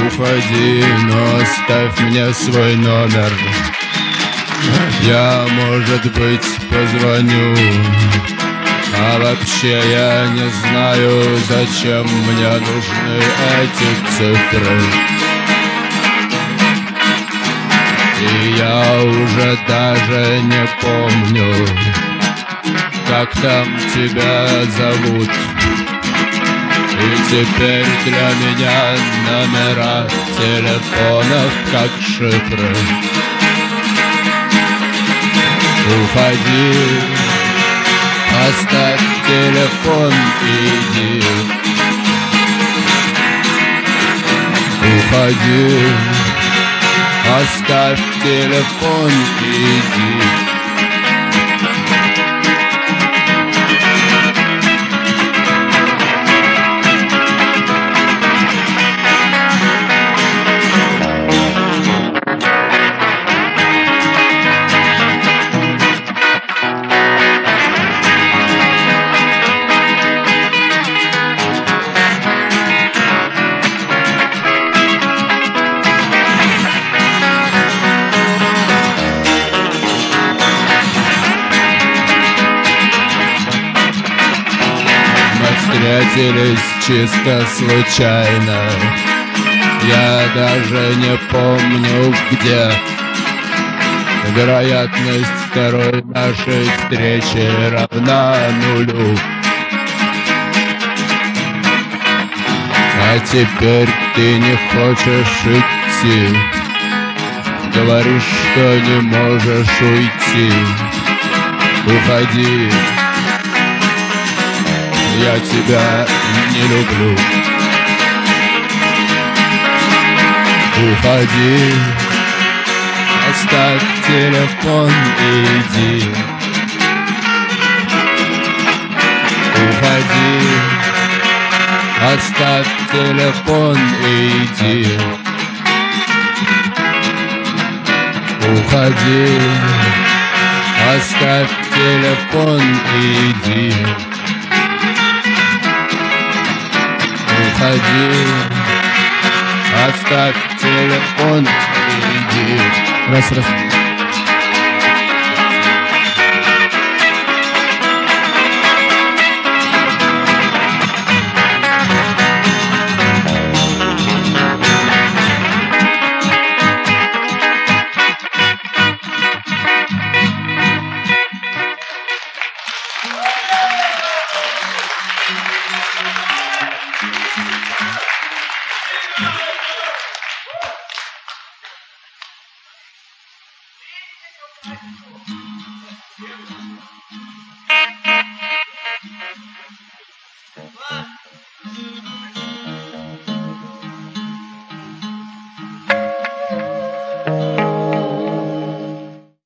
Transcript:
Уходи, но оставь мне свой номер. Я, может быть, позвоню. А вообще я не знаю, зачем мне нужны эти цифры. И я уже даже не помню, как там тебя зовут. И теперь для меня номера телефонов как шифры. Уходи, оставь телефон и иди. Уходи, оставь телефон и иди. Встретились чисто случайно. Я даже не помню где. Вероятность второй нашей встречи равна нулю. А теперь ты не хочешь идти. Говоришь, что не можешь уйти. Уходи. Я тебя не люблю. Уходи, оставь телефон и иди. Уходи, оставь телефон и иди. Уходи, оставь телефон и иди. Уходи, оставь телефон и иди. Раз.